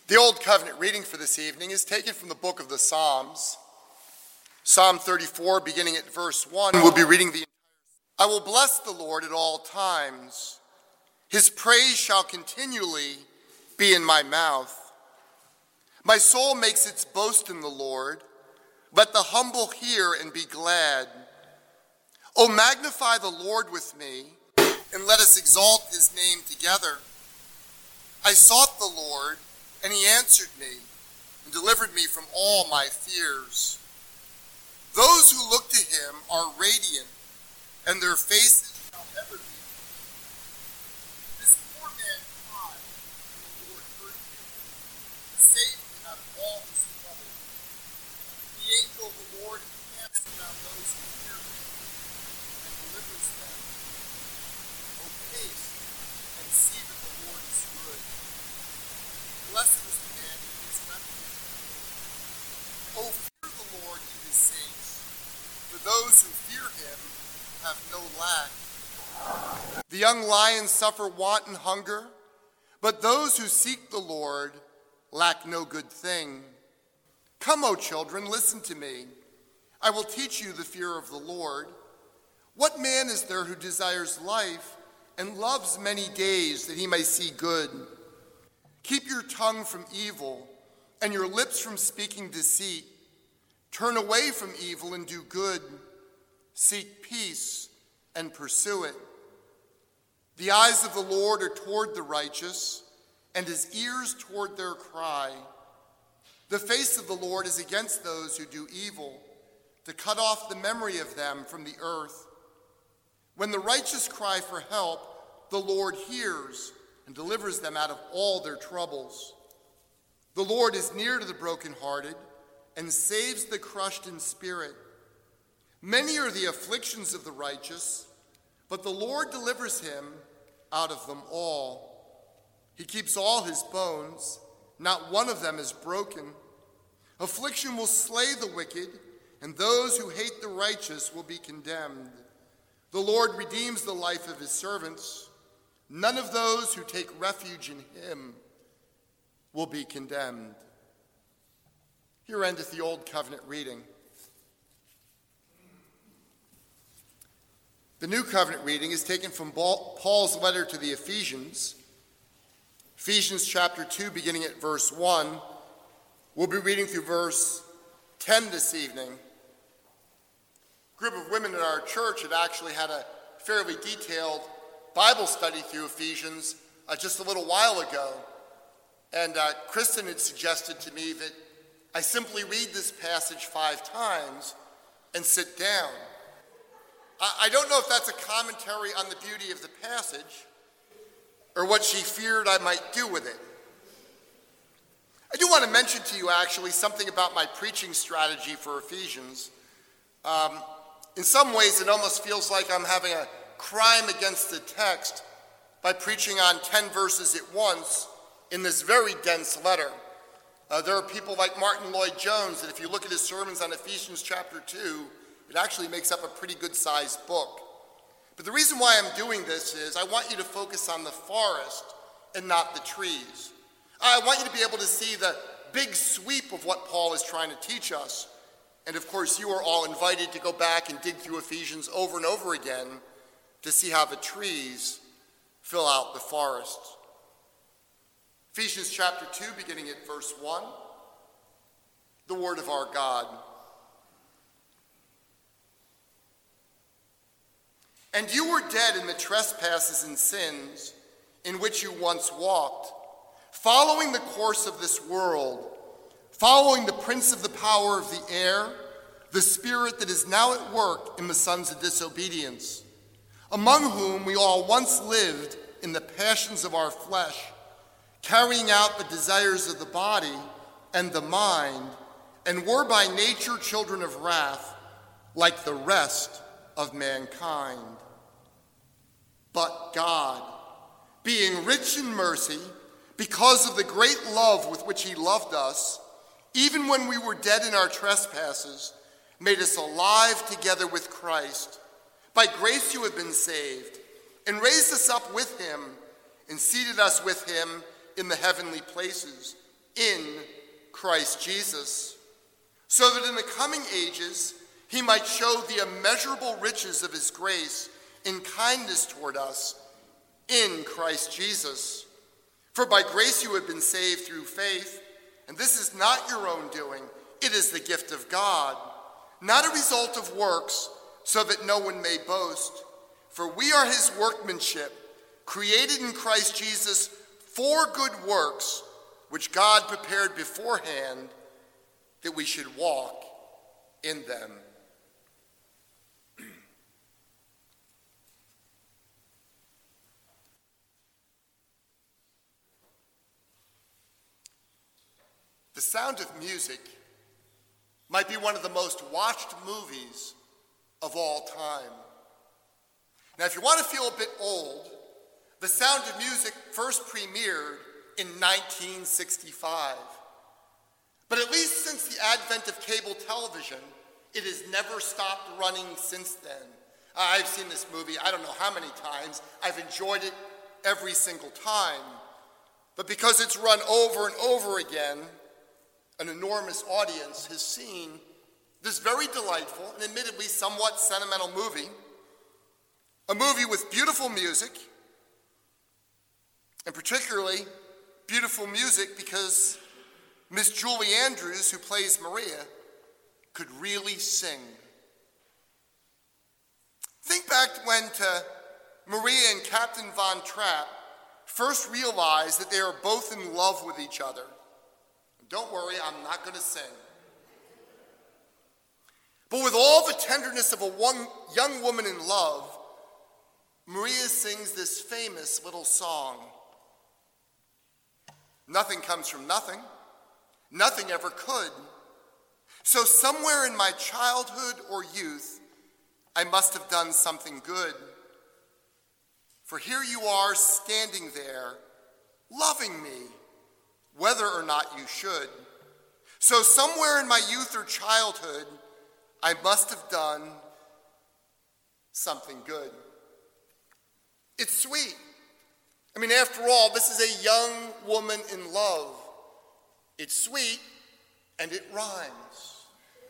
The Old Covenant reading for this evening is taken from the book of the Psalms. Psalm 34, beginning at verse 1, we'll be reading the entire. I will bless the Lord at all times. His praise shall continually be in my mouth. My soul makes its boast in the Lord. Let the humble hear and be glad. O magnify the Lord with me, and let us exalt his name together. I sought the Lord, and he answered me and delivered me from all my fears. Those who look to him are radiant, and their faces shall never be. This poor man cried, and the Lord heard him, and saved him out of all his trouble. The angel of the Lord encamps around those who fear him, and delivers them. O taste and see that the Lord is good. Blessed is the man who takes refuge in him. O fear the Lord, you his saints, for those who fear him have no lack. The young lions suffer want and hunger, but those who seek the Lord lack no good thing. Come, O children, listen to me. I will teach you the fear of the Lord. What man is there who desires life and loves many days that he may see good? Keep your tongue from evil and your lips from speaking deceit. Turn away from evil and do good. Seek peace and pursue it. The eyes of the Lord are toward the righteous, and his ears toward their cry. The face of the Lord is against those who do evil, to cut off the memory of them from the earth. When the righteous cry for help, the Lord hears and delivers them out of all their troubles. The Lord is near to the brokenhearted and saves the crushed in spirit. Many are the afflictions of the righteous, but the Lord delivers him out of them all. He keeps all his bones, not one of them is broken. Affliction will slay the wicked, and those who hate the righteous will be condemned. The Lord redeems the life of his servants. None of those who take refuge in him will be condemned. Here endeth the Old Covenant reading. The New Covenant reading is taken from Paul's letter to the Ephesians. Ephesians chapter 2, beginning at verse 1. We'll be reading through verse 10 this evening. A group of women in our church had actually had a fairly detailed Bible study through Ephesians just a little while ago. And Kristen had suggested to me that I simply read this passage 5 times and sit down. I don't know if that's a commentary on the beauty of the passage or what she feared I might do with it. I do want to mention to you actually something about my preaching strategy for Ephesians. In some ways, it almost feels like I'm having a crime against the text by preaching on 10 verses at once in this very dense letter. There are people like Martin Lloyd-Jones that if you look at his sermons on Ephesians chapter 2, it actually makes up a pretty good-sized book. But the reason why I'm doing this is I want you to focus on the forest and not the trees. I want you to be able to see the big sweep of what Paul is trying to teach us. And of course, you are all invited to go back and dig through Ephesians over and over again to see how the trees fill out the forest. Ephesians chapter 2, beginning at verse 1, the word of our God. And you were dead in the trespasses and sins in which you once walked, following the course of this world, following the prince of the power of the air, the spirit that is now at work in the sons of disobedience, among whom we all once lived in the passions of our flesh, carrying out the desires of the body and the mind, and were by nature children of wrath, like the rest of mankind. But God, being rich in mercy, because of the great love with which he loved us, even when we were dead in our trespasses, made us alive together with Christ. By grace you have been saved, and raised us up with him, and seated us with him in the heavenly places, in Christ Jesus, so that in the coming ages he might show the immeasurable riches of his grace in kindness toward us in Christ Jesus. For by grace you have been saved through faith, and this is not your own doing, it is the gift of God, not a result of works, so that no one may boast. For we are his workmanship, created in Christ Jesus for good works, which God prepared beforehand that we should walk in them. The Sound of Music might be one of the most watched movies of all time. Now, if you want to feel a bit old, The Sound of Music first premiered in 1965. But at least since the advent of cable television, it has never stopped running since then. I've seen this movie I don't know how many times. I've enjoyed it every single time. But because it's run over and over again, an enormous audience has seen this very delightful and admittedly somewhat sentimental movie, a movie with beautiful music, and particularly beautiful music because Miss Julie Andrews, who plays Maria, could really sing. Think back when Maria and Captain Von Trapp first realized that they are both in love with each other. Don't worry, I'm not going to sing. But with all the tenderness of a young woman in love, Maria sings this famous little song. Nothing comes from nothing. Nothing ever could. So somewhere in my childhood or youth, I must have done something good. For here you are standing there, loving me, whether or not you should. So somewhere in my youth or childhood, I must have done something good. It's sweet. I mean, after all, this is a young woman in love. It's sweet, and it rhymes.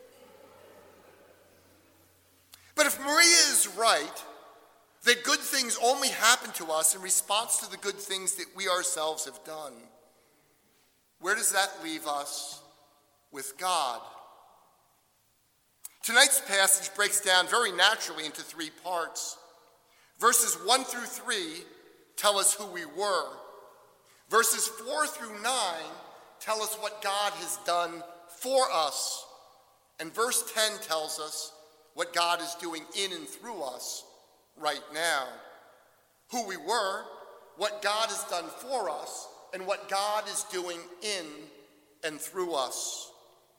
But if Maria is right, that good things only happen to us in response to the good things that we ourselves have done, where does that leave us with God? Tonight's passage breaks down very naturally into three parts. Verses 1 through 3 tell us who we were. Verses 4 through 9 tell us what God has done for us. And verse 10 tells us what God is doing in and through us right now. Who we were, what God has done for us, and what God is doing in and through us.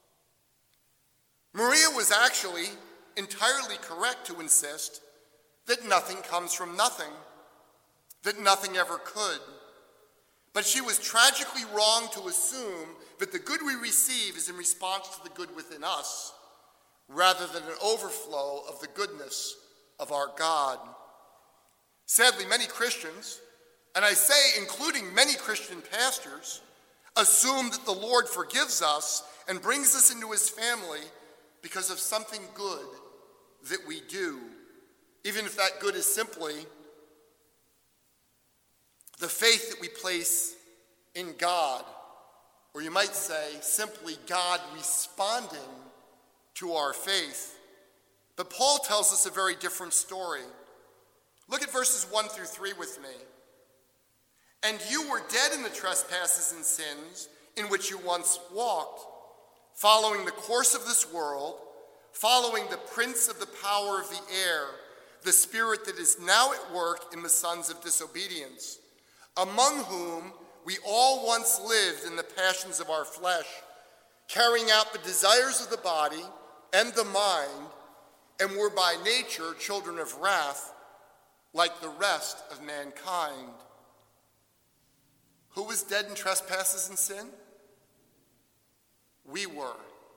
Maria was actually entirely correct to insist that nothing comes from nothing, that nothing ever could. But she was tragically wrong to assume that the good we receive is in response to the good within us, rather than an overflow of the goodness of our God. Sadly, many Christians, and I say including many Christian pastors, assume that the Lord forgives us and brings us into his family because of something good that we do, even if that good is simply the faith that we place in God, or you might say simply God responding to our faith. But Paul tells us a very different story. Look at verses 1 through 3 with me. And you were dead in the trespasses and sins in which you once walked, following the course of this world, following the prince of the power of the air, the spirit that is now at work in the sons of disobedience, among whom we all once lived in the passions of our flesh, carrying out the desires of the body and the mind, and were by nature children of wrath, like the rest of mankind. Who was dead in trespasses and sin? We were.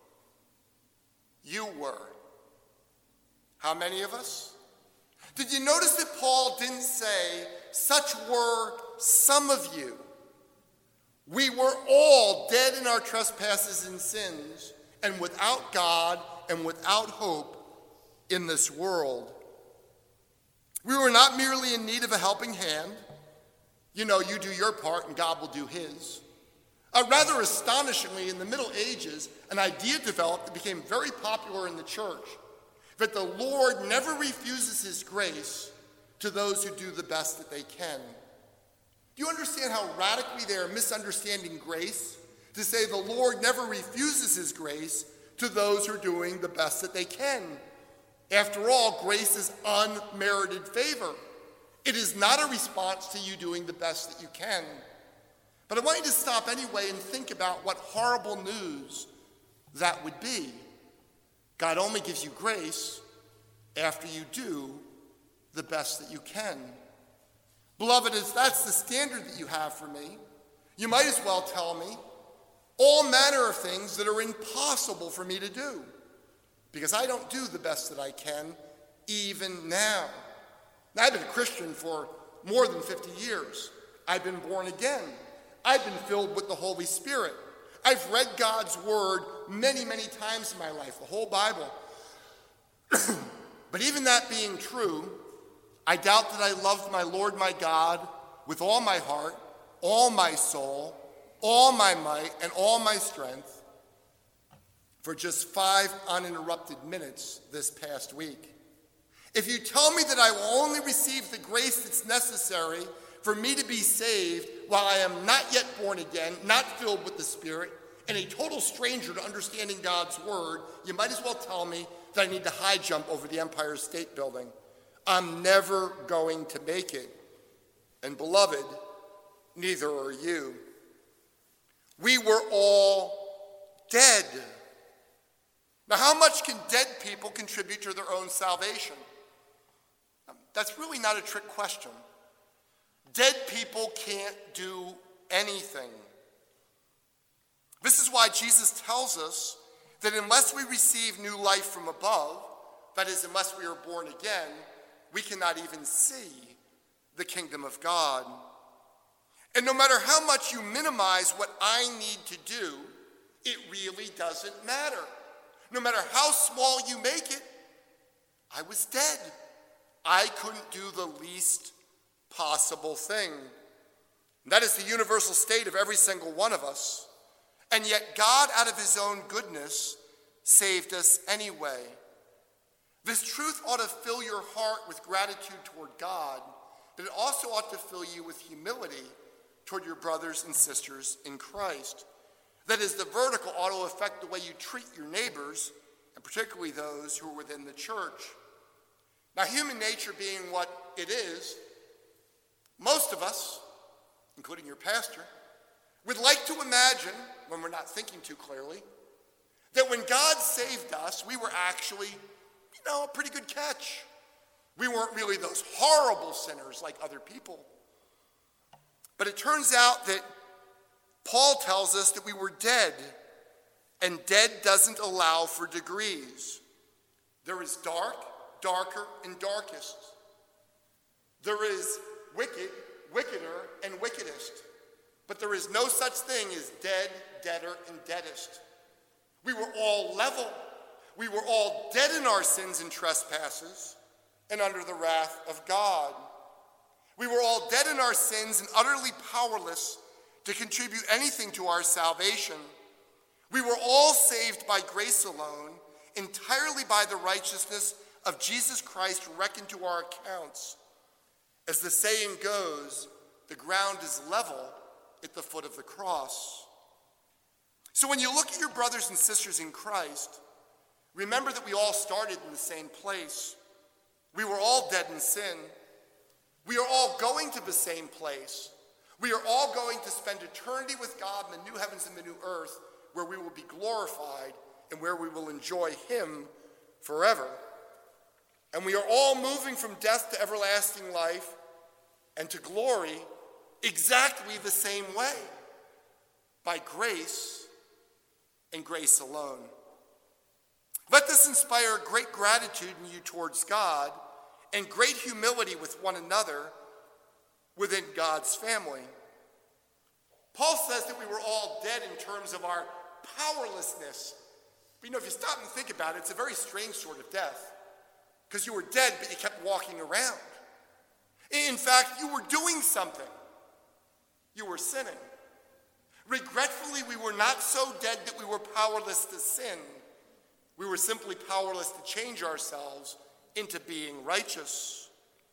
You were. How many of us? Did you notice that Paul didn't say, such were some of you, We were all dead in our trespasses and sins, and without God and without hope in this world. We were not merely in need of a helping hand. You do your part and God will do his. Rather astonishingly, in the Middle Ages, an idea developed that became very popular in the church, that the Lord never refuses his grace to those who do the best that they can. Do you understand how radically they are misunderstanding grace? To say the Lord never refuses his grace to those who are doing the best that they can. After all, grace is unmerited favor. It is not a response to you doing the best that you can. But I want you to stop anyway and think about what horrible news that would be. God only gives you grace after you do the best that you can. Beloved, if that's the standard that you have for me, you might as well tell me all manner of things that are impossible for me to do, because I don't do the best that I can even now. Now, I've been a Christian for more than 50 years. I've been born again. I've been filled with the Holy Spirit. I've read God's word many, many times in my life, the whole Bible. But even that being true, I doubt that I loved my Lord my God with all my heart, all my soul, all my might, and all my strength for just 5 uninterrupted minutes this past week. If you tell me that I will only receive the grace that's necessary for me to be saved while I am not yet born again, not filled with the Spirit, and a total stranger to understanding God's word, you might as well tell me that I need to high jump over the Empire State Building. I'm never going to make it. And beloved, neither are you. We were all dead. Now, how much can dead people contribute to their own salvation? That's really not a trick question. Dead people can't do anything. This is why Jesus tells us that unless we receive new life from above, that is, unless we are born again, we cannot even see the kingdom of God. And no matter how much you minimize what I need to do, it really doesn't matter. No matter how small you make it, I was dead. I couldn't do the least possible thing. That is the universal state of every single one of us. And yet God, out of his own goodness, saved us anyway. This truth ought to fill your heart with gratitude toward God, but it also ought to fill you with humility toward your brothers and sisters in Christ. That is, the vertical ought to affect the way you treat your neighbors, and particularly those who are within the church. Now, human nature being what it is, most of us, including your pastor, would like to imagine, when we're not thinking too clearly, that when God saved us, we were actually, a pretty good catch. We weren't really those horrible sinners like other people. But it turns out that Paul tells us that we were dead, and dead doesn't allow for degrees. There is dark, darker, and darkest. There is wicked, wickeder, and wickedest. But there is no such thing as dead, deader, and deadest. We were all level. We were all dead in our sins and trespasses and under the wrath of God. We were all dead in our sins and utterly powerless to contribute anything to our salvation. We were all saved by grace alone, entirely by the righteousness of Jesus Christ reckoned to our accounts. As the saying goes, the ground is level at the foot of the cross. So when you look at your brothers and sisters in Christ, remember that we all started in the same place. We were all dead in sin. We are all going to the same place. We are all going to spend eternity with God in the new heavens and the new earth, where we will be glorified and where we will enjoy him forever. And we are all moving from death to everlasting life and to glory exactly the same way, by grace and grace alone. Let this inspire great gratitude in you towards God and great humility with one another within God's family. Paul says that terms of our powerlessness. But if you stop and think about it, it's a very strange sort of death. Because you were dead, but you kept walking around. In fact, you were doing something. You were sinning. Regretfully, we were not so dead that we were powerless to sin. We were simply powerless to change ourselves into being righteous.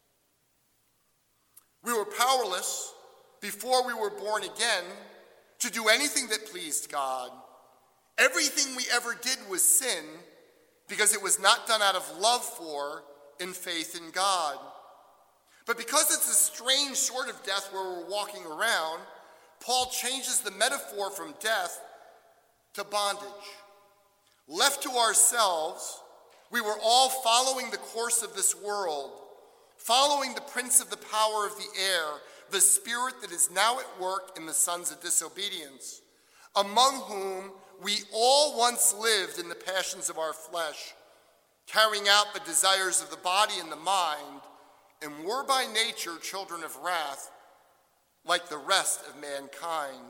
We were powerless before we were born again to do anything that pleased God. Everything we ever did was sin because it was not done out of love for and faith in God. But because it's a strange sort of death where we're walking around, Paul changes the metaphor from death to bondage. Left to ourselves, we were all following the course of this world, following the prince of the power of the air, the spirit that is now at work in the sons of disobedience, among whom we all once lived in the passions of our flesh, carrying out the desires of the body and the mind, and were by nature children of wrath, like the rest of mankind.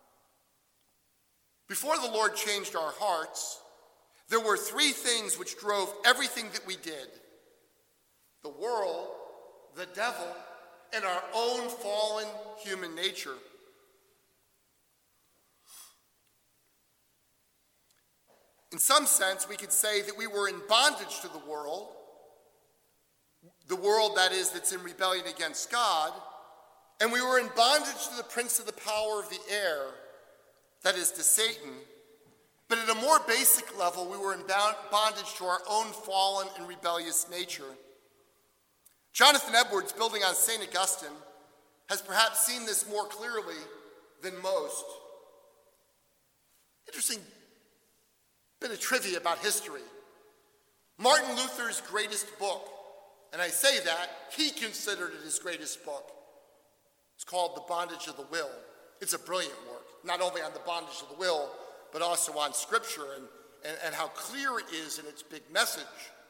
Before the Lord changed our hearts, there were three things which drove everything that we did: the world, the devil, and our own fallen human nature. In some sense, we could say that we were in bondage to the world that is, that's in rebellion against God, and we were in bondage to the prince of the power of the air, that is, to Satan. But at a more basic level, we were in bondage to our own fallen and rebellious nature. Jonathan Edwards, building on St. Augustine, has perhaps seen this more clearly than most. Interesting bit of trivia about history. Martin Luther's greatest book, and I say that, he considered it his greatest book. It's called The Bondage of the Will. It's a brilliant work, not only on the bondage of the will, but also on Scripture and how clear it is in its big message.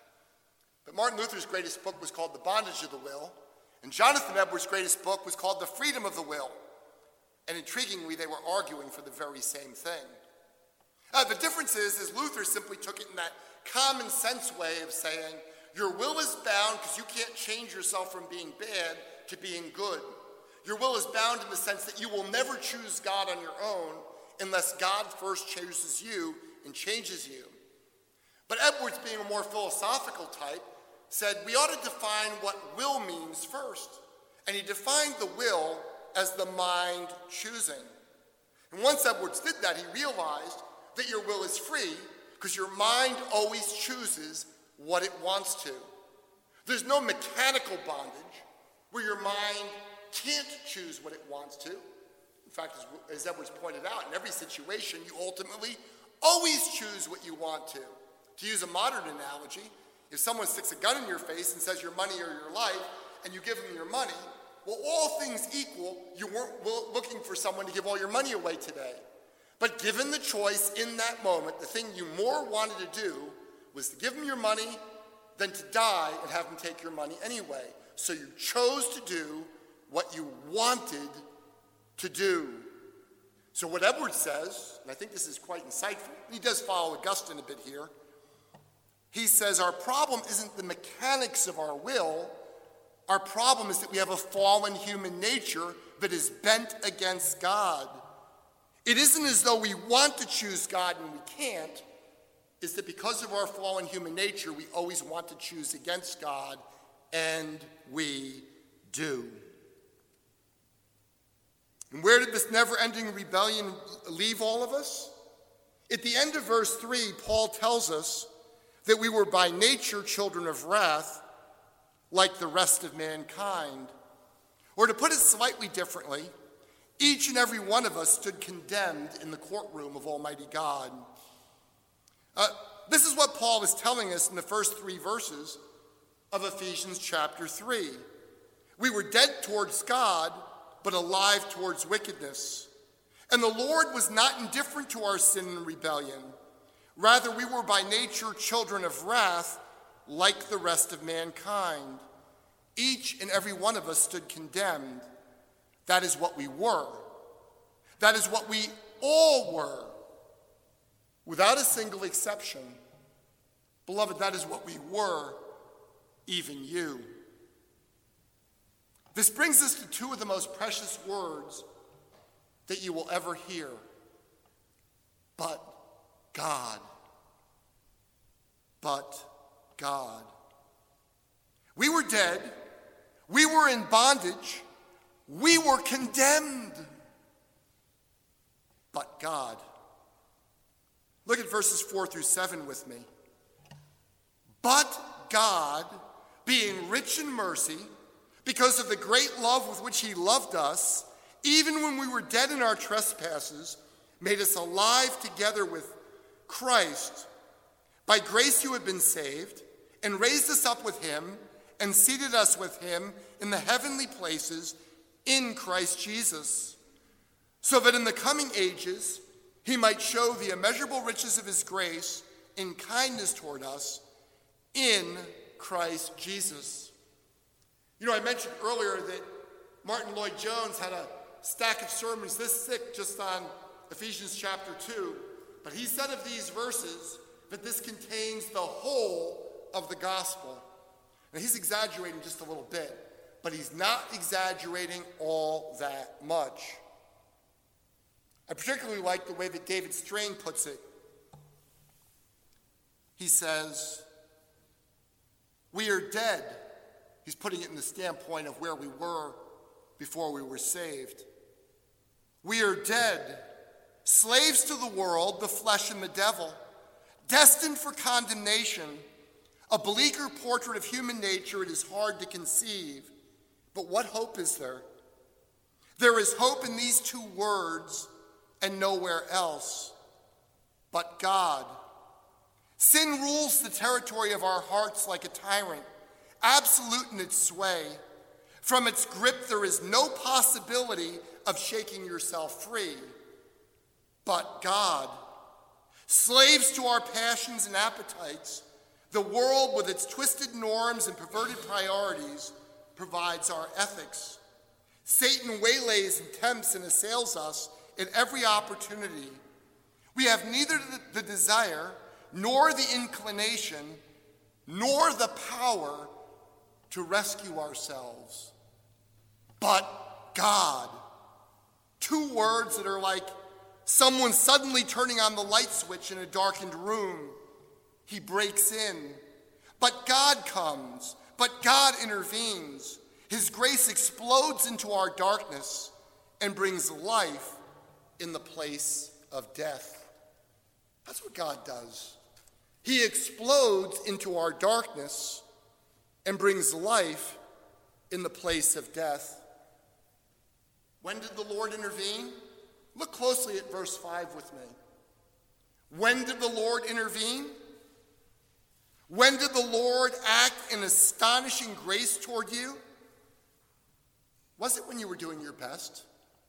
But Martin Luther's greatest book was called The Bondage of the Will, and Jonathan Edwards' greatest book was called The Freedom of the Will. And intriguingly, they were arguing for the very same thing. The difference is Luther simply took it in that common sense way of saying, your will is bound because you can't change yourself from being bad to being good. Your will is bound in the sense that you will never choose God on your own unless God first chooses you and changes you. But Edwards, being a more philosophical type, said we ought to define what will means first. And he defined the will as the mind choosing. And once Edwards did that, he realized that your will is free because your mind always chooses what it wants to. There's no mechanical bondage where your mind can't choose what it wants to. In fact, as Edwards pointed out, in every situation, you ultimately always choose what you want to. To use a modern analogy, if someone sticks a gun in your face and says your money or your life, and you give them your money, well, all things equal, you weren't looking for someone to give all your money away today. But given the choice in that moment, the thing you more wanted to do was to give them your money than to die and have them take your money anyway. So you chose to do what you wanted to do. So what Edwards says, and I think this is quite insightful, and he does follow Augustine a bit here, he says our problem isn't the mechanics of our will, our problem is that we have a fallen human nature that is bent against God. It isn't as though we want to choose God and we can't, it's that because of our fallen human nature, we always want to choose against God, and we do. And where did this never-ending rebellion leave all of us? At the end of verse 3, Paul tells us that we were by nature children of wrath, like the rest of mankind. Or to put it slightly differently, each and every one of us stood condemned in the courtroom of Almighty God. This is what Paul is telling us in the first 3 verses of Ephesians chapter 3. We were dead towards God, but alive towards wickedness. And the Lord was not indifferent to our sin and rebellion. Rather, we were by nature children of wrath, like the rest of mankind. Each and every one of us stood condemned. That is what we were. That is what we all were, without a single exception. Beloved, that is what we were, even you. This brings us to two of the most precious words that you will ever hear. But God. But God. We were dead. We were in bondage. We were condemned. But God. Look at verses 4 through 7 with me. But God, being rich in mercy, because of the great love with which he loved us, even when we were dead in our trespasses, made us alive together with Christ. By grace you have been saved, and raised us up with him, and seated us with him in the heavenly places in Christ Jesus, so that in the coming ages he might show the immeasurable riches of his grace in kindness toward us in Christ Jesus. You know, I mentioned earlier that Martin Lloyd-Jones had a stack of sermons this thick just on Ephesians chapter 2, but he said of these verses that this contains the whole of the gospel. Now, he's exaggerating just a little bit, but he's not exaggerating all that much. I particularly like the way that David Strain puts it. He says, we are dead. He's putting it in the standpoint of where we were before we were saved. We are dead, slaves to the world, the flesh, and the devil, destined for condemnation. A bleaker portrait of human nature it is hard to conceive. But what hope is there? There is hope in these two words and nowhere else. But God. Sin rules the territory of our hearts like a tyrant, absolute in its sway. From its grip there is no possibility of shaking yourself free. But God. Slaves to our passions and appetites, the world with its twisted norms and perverted priorities provides our ethics. Satan waylays and tempts and assails us at every opportunity. We have neither the desire, nor the inclination, nor the power to rescue ourselves. But God. Two words that are like someone suddenly turning on the light switch in a darkened room. He breaks in. But God comes. But God intervenes. His grace explodes into our darkness and brings life in the place of death. That's what God does. He explodes into our darkness and brings life in the place of death. When did the Lord intervene? Look closely at verse 5 with me. When did the Lord intervene? When did the Lord act in astonishing grace toward you? Was it when you were doing your best?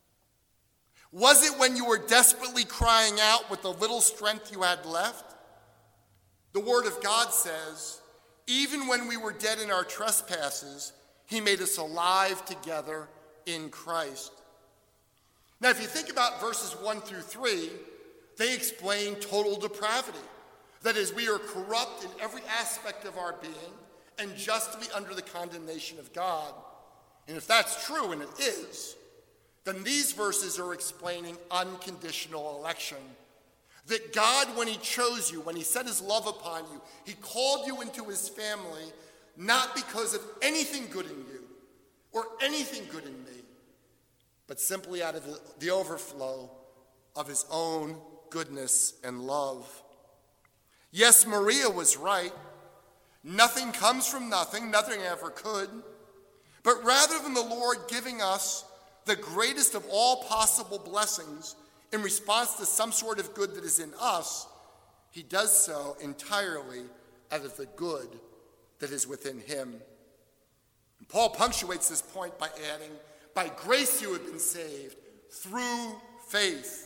Was it when you were desperately crying out with the little strength you had left? The Word of God says, even when we were dead in our trespasses, he made us alive together in Christ. Now, if you think about verses 1 through 3, they explain total depravity. That is, we are corrupt in every aspect of our being and justly under the condemnation of God. And if that's true, and it is, then these verses are explaining unconditional election. That God, when he chose you, when he set his love upon you, he called you into his family, not because of anything good in you or anything good in me, but simply out of the overflow of his own goodness and love. Yes, Maria was right. Nothing comes from nothing, nothing ever could. But rather than the Lord giving us the greatest of all possible blessings in response to some sort of good that is in us, he does so entirely out of the good that is within him. And Paul punctuates this point by adding, by grace you have been saved through faith.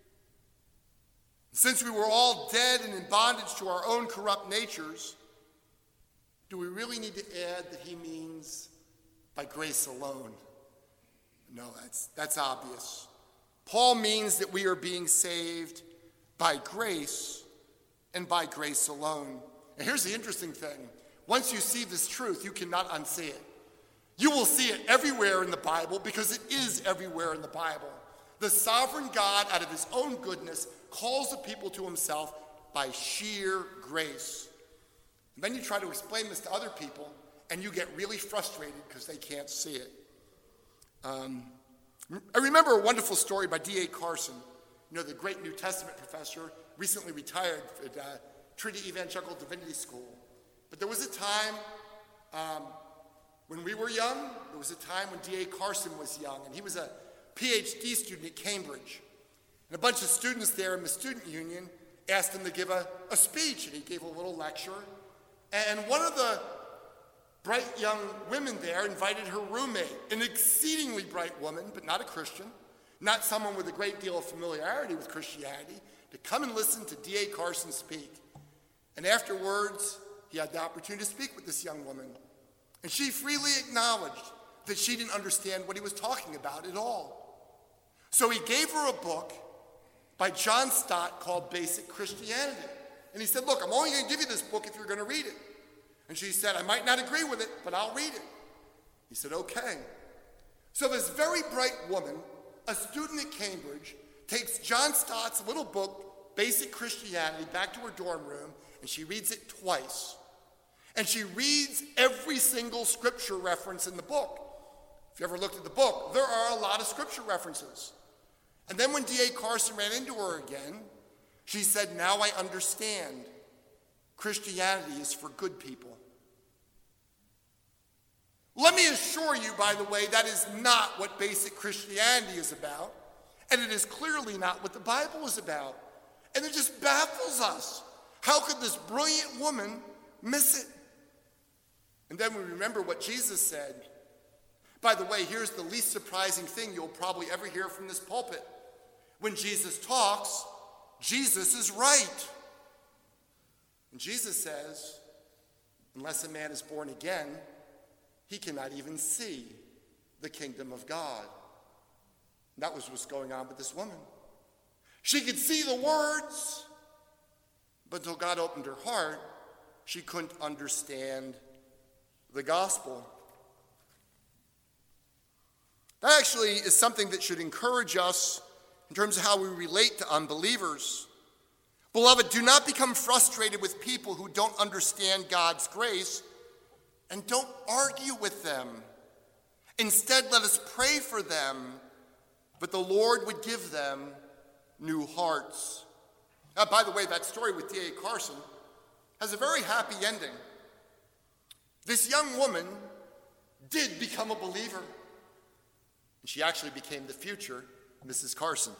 Since we were all dead and in bondage to our own corrupt natures, do we really need to add that he means by grace alone? No, that's obvious. Paul means that we are being saved by grace and by grace alone. And here's the interesting thing. Once you see this truth, you cannot unsee it. You will see it everywhere in the Bible because it is everywhere in the Bible. The sovereign God, out of his own goodness, calls the people to himself by sheer grace. And then you try to explain this to other people, and you get really frustrated because they can't see it. I remember a wonderful story by D.A. Carson, the great New Testament professor, recently retired at Trinity Evangelical Divinity School. But there was a time when we were young, there was a time when D.A. Carson was young, and he was a PhD student at Cambridge. And a bunch of students there in the student union asked him to give a speech, and he gave a little lecture. And one of the bright young women there invited her roommate, an exceedingly bright woman, but not a Christian, not someone with a great deal of familiarity with Christianity, to come and listen to D.A. Carson speak. And afterwards, he had the opportunity to speak with this young woman. And she freely acknowledged that she didn't understand what he was talking about at all. So he gave her a book by John Stott called Basic Christianity. And he said, look, I'm only going to give you this book if you're going to read it. And she said, I might not agree with it, but I'll read it. He said, okay. So this very bright woman, a student at Cambridge, takes John Stott's little book, Basic Christianity, back to her dorm room, and she reads it twice. And she reads every single scripture reference in the book. If you ever looked at the book, there are a lot of scripture references. And then when D.A. Carson ran into her again, she said, now I understand. Christianity is for good people. Let me assure you, by the way, that is not what basic Christianity is about, and it is clearly not what the Bible is about. And it just baffles us. How could this brilliant woman miss it? And then we remember what Jesus said. By the way, here's the least surprising thing you'll probably ever hear from this pulpit. When Jesus talks, Jesus is right. And Jesus says, unless a man is born again, he cannot even see the kingdom of God. And that was what's going on with this woman. She could see the words, but until God opened her heart, she couldn't understand the gospel. That actually is something that should encourage us in terms of how we relate to unbelievers. Beloved, do not become frustrated with people who don't understand God's grace, and don't argue with them. Instead, let us pray for them, but the Lord would give them new hearts. By the way, that story with D.A. Carson has a very happy ending. This young woman did become a believer, and she actually became the future Mrs. Carson.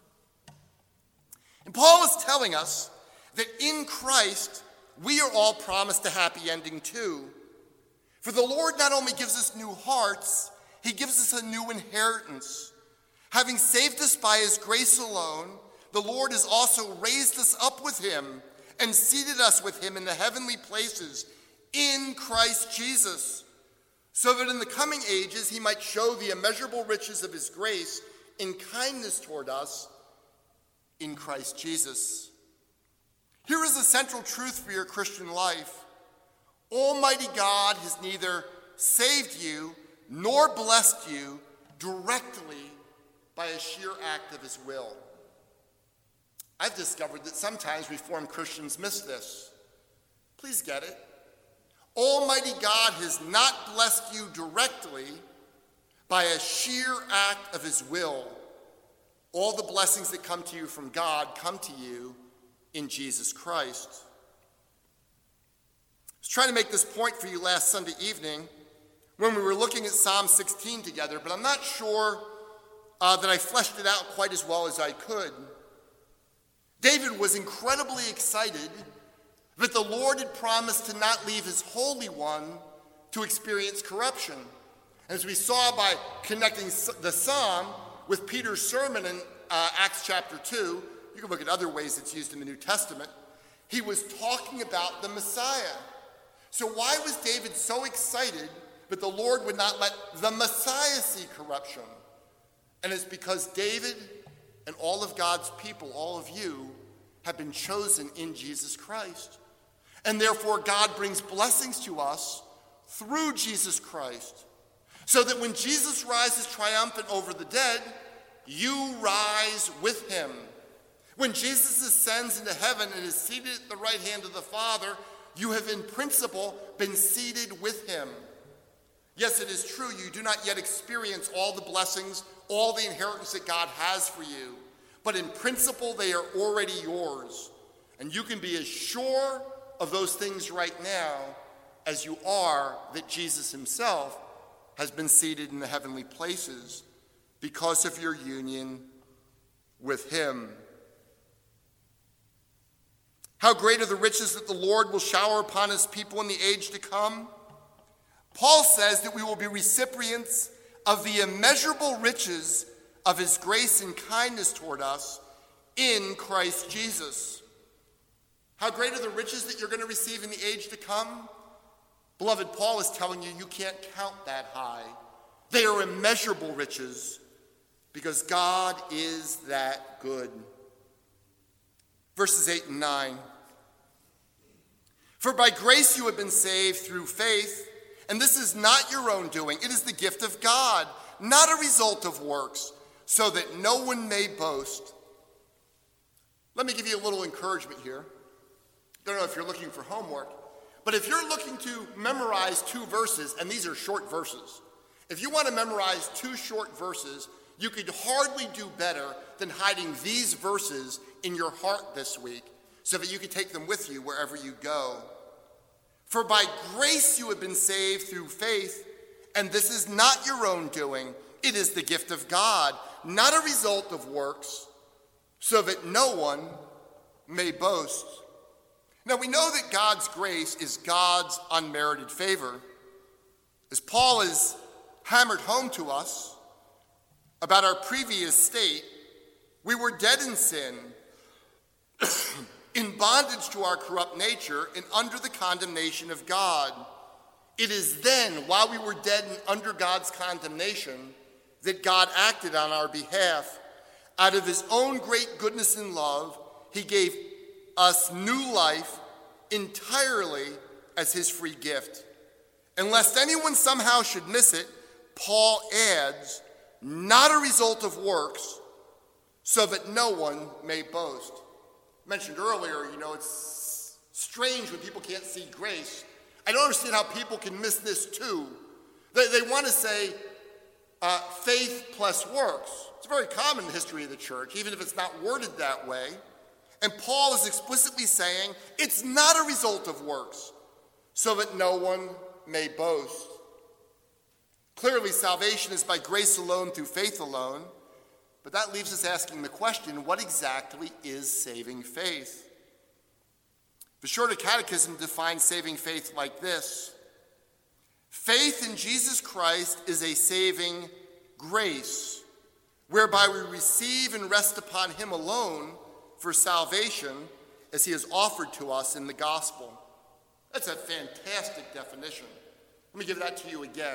And Paul is telling us that in Christ, we are all promised a happy ending too. For the Lord not only gives us new hearts, he gives us a new inheritance. Having saved us by his grace alone, the Lord has also raised us up with him and seated us with him in the heavenly places in Christ Jesus, so that in the coming ages he might show the immeasurable riches of his grace in kindness toward us in Christ Jesus. Here is a central truth for your Christian life. Almighty God has neither saved you nor blessed you directly by a sheer act of his will. I've discovered that sometimes Reformed Christians miss this. Please get it. Almighty God has not blessed you directly by a sheer act of his will. All the blessings that come to you from God come to you in Jesus Christ. I was trying to make this point for you last Sunday evening when we were looking at Psalm 16 together, but I'm not sure that I fleshed it out quite as well as I could. David was incredibly excited that the Lord had promised to not leave his Holy One to experience corruption. As we saw by connecting the psalm with Peter's sermon in Acts chapter 2, you can look at other ways it's used in the New Testament, he was talking about the Messiah. So why was David so excited that the Lord would not let the Messiah see corruption? And it's because David And all of God's people, all of you, have been chosen in Jesus Christ. And therefore, God brings blessings to us through Jesus Christ. So that when Jesus rises triumphant over the dead, you rise with him. When Jesus ascends into heaven and is seated at the right hand of the Father, you have in principle been seated with him. Yes, it is true, you do not yet experience all the blessings, all the inheritance that God has for you. But in principle, they are already yours. And you can be as sure of those things right now as you are that Jesus himself has been seated in the heavenly places because of your union with him. How great are the riches that the Lord will shower upon his people in the age to come? Paul says that we will be recipients of the immeasurable riches of his grace and kindness toward us in Christ Jesus. How great are the riches that you're going to receive in the age to come? Beloved, Paul is telling you, you can't count that high. They are immeasurable riches because God is that good. Verses 8 and 9. For by grace you have been saved through faith, and this is not your own doing. It is the gift of God, not a result of works, so that no one may boast. Let me give you a little encouragement here. I don't know if you're looking for homework, but if you're looking to memorize 2 verses, and these are short verses, if you want to memorize 2 short verses, you could hardly do better than hiding these verses in your heart this week so that you can take them with you wherever you go. For by grace you have been saved through faith, and this is not your own doing. It is the gift of God, not a result of works, so that no one may boast. Now we know that God's grace is God's unmerited favor. As Paul has hammered home to us about our previous state, we were dead in sin, in bondage to our corrupt nature and under the condemnation of God. It is then, while we were dead and under God's condemnation, that God acted on our behalf. Out of his own great goodness and love, he gave us new life entirely as his free gift. And lest anyone somehow should miss it, Paul adds, not a result of works, so that no one may boast. Mentioned earlier, it's strange when people can't see grace. I don't understand how people can miss this too. They want to say faith plus works. It's very common in the history of the church, even if it's not worded that way. And Paul is explicitly saying it's not a result of works, so that no one may boast. Clearly, salvation is by grace alone, through faith alone. But that leaves us asking the question, what exactly is saving faith? The Shorter Catechism defines saving faith like this: faith in Jesus Christ is a saving grace, whereby we receive and rest upon him alone for salvation as he has offered to us in the gospel. That's a fantastic definition. Let me give that to you again.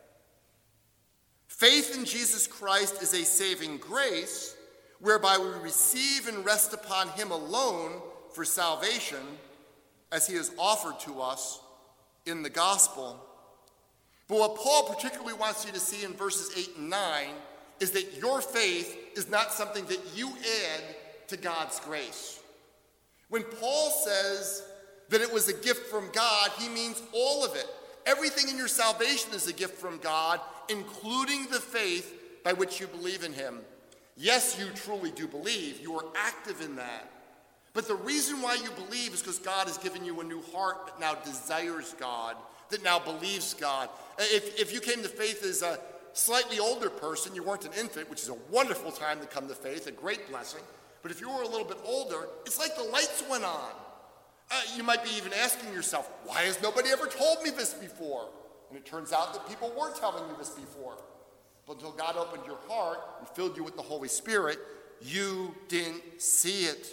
Faith in Jesus Christ is a saving grace, whereby we receive and rest upon him alone for salvation as he has offered to us in the gospel. But what Paul particularly wants you to see in verses 8 and 9 is that your faith is not something that you add to God's grace. When Paul says that it was a gift from God, he means all of it. Everything in your salvation is a gift from God, including the faith by which you believe in him. Yes, you truly do believe. You are active in that. But the reason why you believe is because God has given you a new heart that now desires God, that now believes God. If you came to faith as a slightly older person, you weren't an infant, which is a wonderful time to come to faith, a great blessing. But if you were a little bit older, it's like the lights went on. You might be even asking yourself, why has nobody ever told me this before? And it turns out that people were telling you this before. But until God opened your heart and filled you with the Holy Spirit, you didn't see it.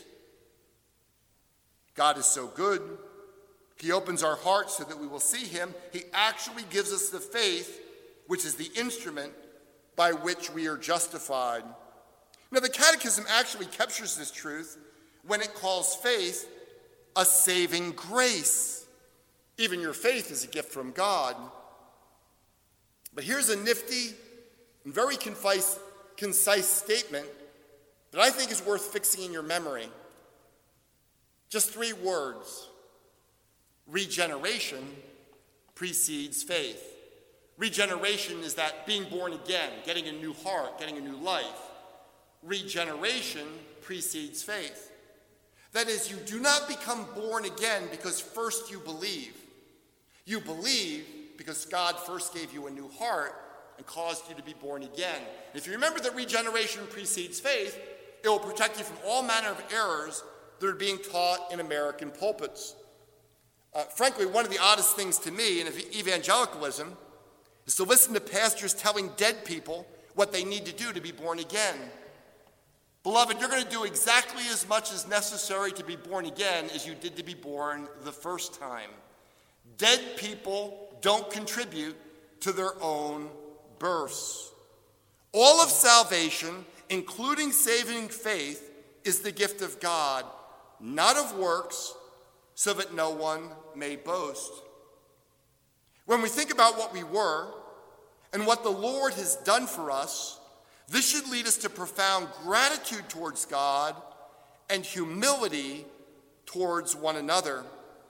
God is so good. He opens our hearts so that we will see him. He actually gives us the faith, which is the instrument by which we are justified. Now, the Catechism actually captures this truth when it calls faith a saving grace. Even your faith is a gift from God. But here's a nifty and very concise statement that I think is worth fixing in your memory. Just 3 words. Regeneration precedes faith. Regeneration is that being born again, getting a new heart, getting a new life. Regeneration precedes faith. That is, you do not become born again because first you believe. You believe because God first gave you a new heart and caused you to be born again. And if you remember that regeneration precedes faith, it will protect you from all manner of errors that are being taught in American pulpits. Frankly, one of the oddest things to me in evangelicalism is to listen to pastors telling dead people what they need to do to be born again. Beloved, you're going to do exactly as much as necessary to be born again as you did to be born the first time. Dead people don't contribute to their own births. All of salvation, including saving faith, is the gift of God, not of works, so that no one may boast. When we think about what we were and what the Lord has done for us, this should lead us to profound gratitude towards God and humility towards one another.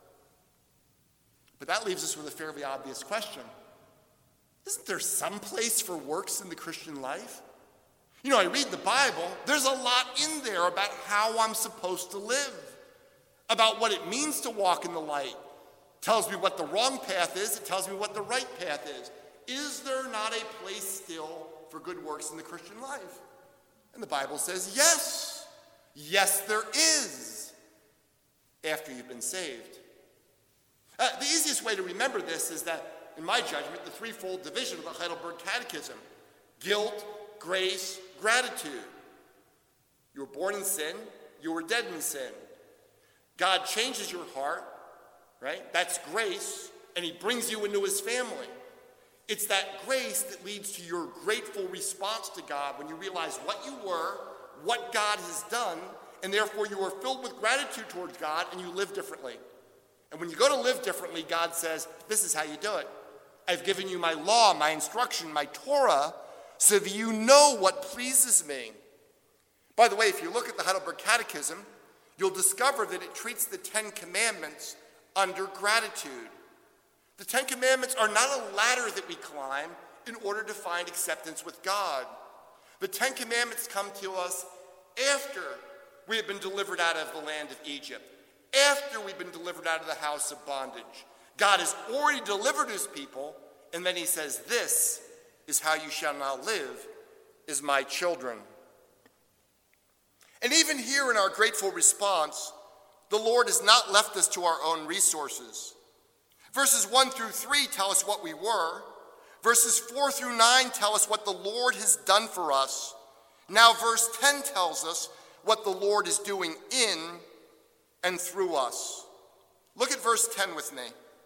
But that leaves us with a fairly obvious question. Isn't there some place for works in the Christian life? You know, I read the Bible. There's a lot in there about how I'm supposed to live, about what it means to walk in the light. It tells me what the wrong path is. It tells me what the right path is. Is there not a place still for good works in the Christian life? And the Bible says yes. Yes, there is, after you've been saved. The easiest way to remember this is that, in my judgment, the threefold division of the Heidelberg Catechism: guilt, grace, gratitude. You were born in sin, you were dead in sin. God changes your heart, right? That's grace, and he brings you into his family. It's that grace that leads to your grateful response to God when you realize what you were, what God has done, and therefore you are filled with gratitude towards God and you live differently. And when you go to live differently, God says, this is how you do it. I've given you my law, my instruction, my Torah, so that you know what pleases me. By the way, if you look at the Heidelberg Catechism, you'll discover that it treats the 10 Commandments under gratitude. The 10 Commandments are not a ladder that we climb in order to find acceptance with God. The 10 Commandments come to us after we have been delivered out of the land of Egypt, after we've been delivered out of the house of bondage. God has already delivered his people, and then he says, this is how you shall now live as my children. And even here in our grateful response, the Lord has not left us to our own resources. Verses 1 through 3 tell us what we were. Verses 4 through 9 tell us what the Lord has done for us. Now verse 10 tells us what the Lord is doing in and through us. Look at verse 10 with me.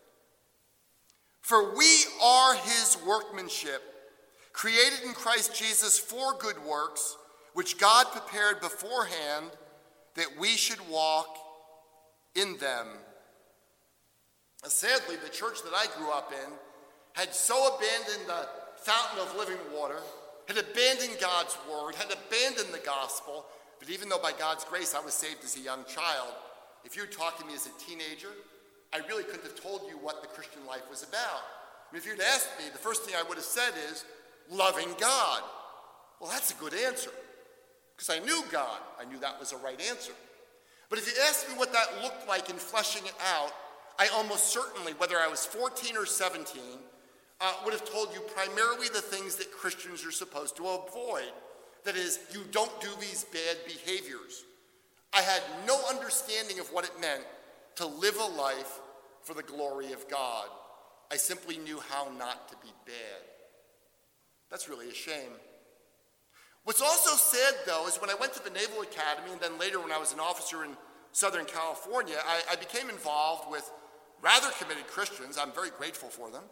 For we are his workmanship, created in Christ Jesus for good works, which God prepared beforehand that we should walk in them. Sadly, the church that I grew up in had so abandoned the fountain of living water, had abandoned God's word, had abandoned the gospel, that even though by God's grace I was saved as a young child, if you had talked to me as a teenager, I really couldn't have told you what the Christian life was about. I mean, if you'd asked me, the first thing I would have said is, loving God. Well, that's a good answer, because I knew God. I knew that was a right answer. But if you asked me what that looked like in fleshing it out, I almost certainly, whether I was 14 or 17, would have told you primarily the things that Christians are supposed to avoid. That is, you don't do these bad behaviors. I had no understanding of what it meant to live a life for the glory of God. I simply knew how not to be bad. That's really a shame. What's also sad, though, is when I went to the Naval Academy, and then later when I was an officer in Southern California, I became involved with rather committed Christians. I'm very grateful for them.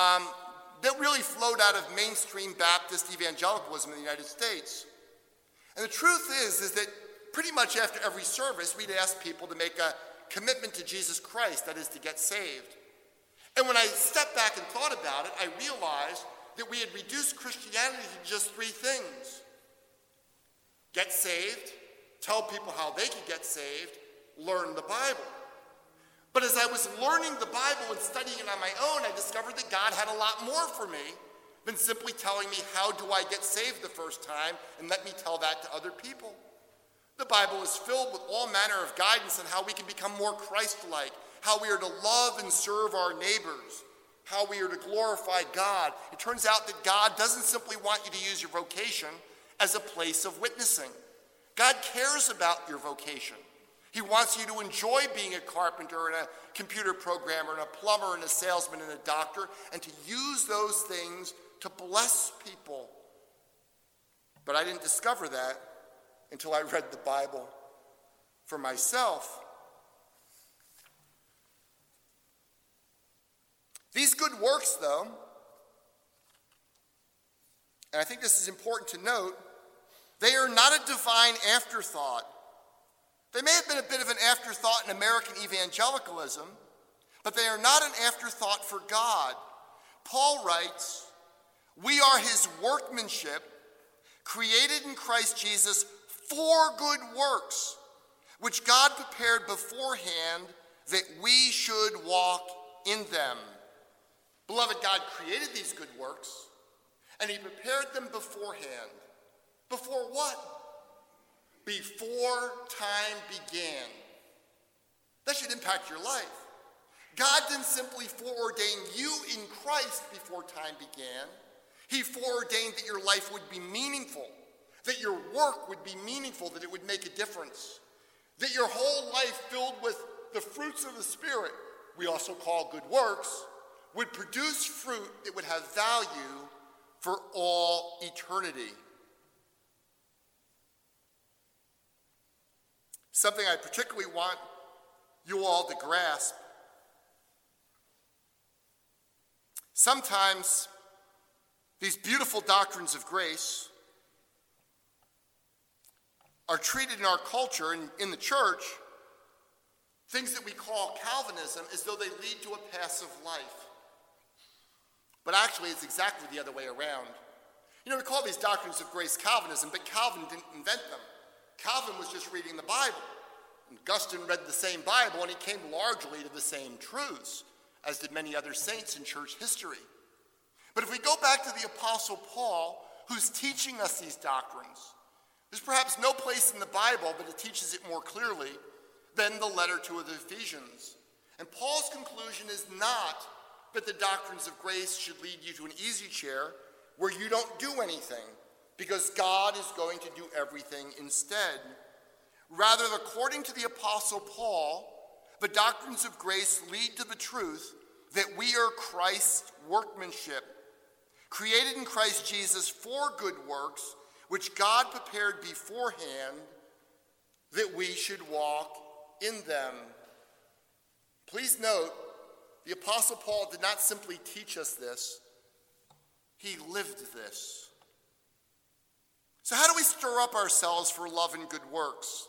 That really flowed out of mainstream Baptist evangelicalism in the United States. And the truth is that pretty much after every service, we'd ask people to make a commitment to Jesus Christ, that is, to get saved. And when I stepped back and thought about it, I realized that we had reduced Christianity to just three things: get saved, tell people how they could get saved, learn the Bible. But as I was learning the Bible and studying it on my own, I discovered that God had a lot more for me than simply telling me how do I get saved the first time and let me tell that to other people. The Bible is filled with all manner of guidance on how we can become more Christ-like, how we are to love and serve our neighbors, how we are to glorify God. It turns out that God doesn't simply want you to use your vocation as a place of witnessing. God cares about your vocation. He wants you to enjoy being a carpenter and a computer programmer and a plumber and a salesman and a doctor, and to use those things to bless people. But I didn't discover that until I read the Bible for myself. These good works, though, and I think this is important to note, they are not a divine afterthought. They may have been a bit of an afterthought in American evangelicalism, but they are not an afterthought for God. Paul writes, "We are his workmanship, created in Christ Jesus for good works, which God prepared beforehand that we should walk in them." Beloved, God created these good works, and he prepared them beforehand. Before what? Before time began. That should impact your life. God didn't simply foreordain you in Christ before time began. He foreordained that your life would be meaningful, that your work would be meaningful, that it would make a difference, that your whole life filled with the fruits of the Spirit, we also call good works, would produce fruit that would have value for all eternity. Something I particularly want you all to grasp. Sometimes these beautiful doctrines of grace are treated in our culture and in the church, things that we call Calvinism, as though they lead to a passive life. But actually, it's exactly the other way around. You know, we call these doctrines of grace Calvinism, but Calvin didn't invent them. Calvin was just reading the Bible. And Augustine read the same Bible, and he came largely to the same truths, as did many other saints in church history. But if we go back to the Apostle Paul, who's teaching us these doctrines, there's perhaps no place in the Bible, but it teaches it more clearly than the letter to the Ephesians. And Paul's conclusion is not that the doctrines of grace should lead you to an easy chair where you don't do anything, because God is going to do everything instead. Rather, according to the Apostle Paul, the doctrines of grace lead to the truth that we are Christ's workmanship, created in Christ Jesus for good works, which God prepared beforehand that we should walk in them. Please note, the Apostle Paul did not simply teach us this, he lived this. So how do we stir up ourselves for love and good works?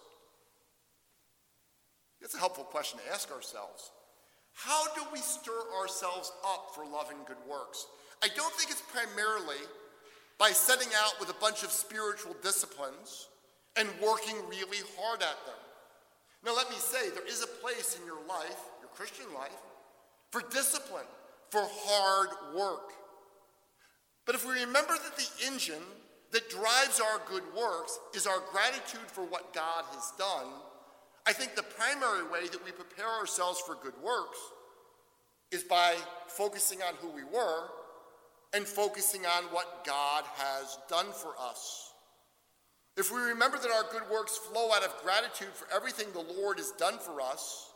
It's a helpful question to ask ourselves. How do we stir ourselves up for love and good works? I don't think it's primarily by setting out with a bunch of spiritual disciplines and working really hard at them. Now let me say, there is a place in your life, your Christian life, for discipline, for hard work. But if we remember that the engine that drives our good works is our gratitude for what God has done, I think the primary way that we prepare ourselves for good works is by focusing on who we were and focusing on what God has done for us. If we remember that our good works flow out of gratitude for everything the Lord has done for us,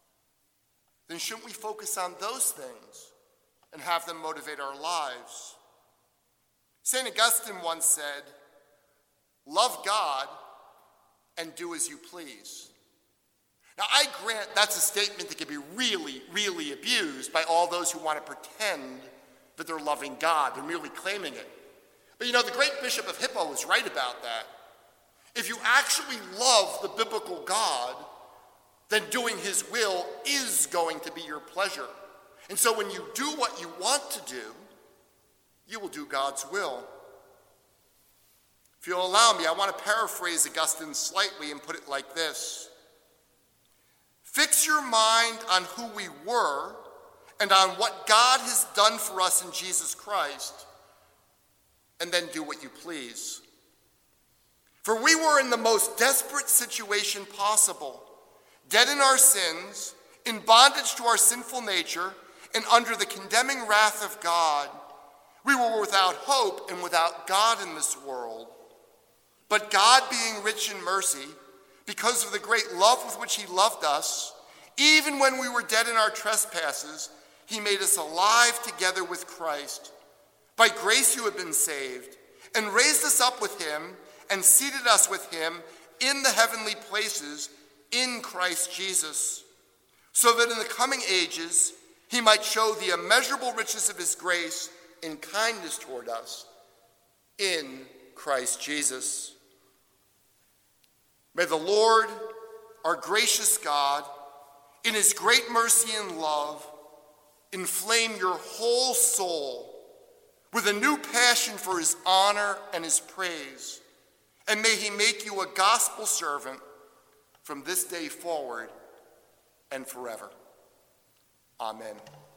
then shouldn't we focus on those things and have them motivate our lives? St. Augustine once said, "Love God and do as you please." Now, I grant that's a statement that can be really, really abused by all those who want to pretend that they're loving God. They're merely claiming it. But you know, the great Bishop of Hippo was right about that. If you actually love the biblical God, then doing his will is going to be your pleasure. And so when you do what you want to do, you will do God's will. If you'll allow me, I want to paraphrase Augustine slightly and put it like this. Fix your mind on who we were and on what God has done for us in Jesus Christ, and then do what you please. For we were in the most desperate situation possible, dead in our sins, in bondage to our sinful nature, and under the condemning wrath of God. We were without hope and without God in this world. But God, being rich in mercy, because of the great love with which he loved us, even when we were dead in our trespasses, he made us alive together with Christ. By grace you have been saved, and raised us up with him, and seated us with him in the heavenly places in Christ Jesus, so that in the coming ages he might show the immeasurable riches of his grace and kindness toward us in Christ Jesus. May the Lord, our gracious God, in his great mercy and love, inflame your whole soul with a new passion for his honor and his praise, and may he make you a gospel servant from this day forward and forever. Amen.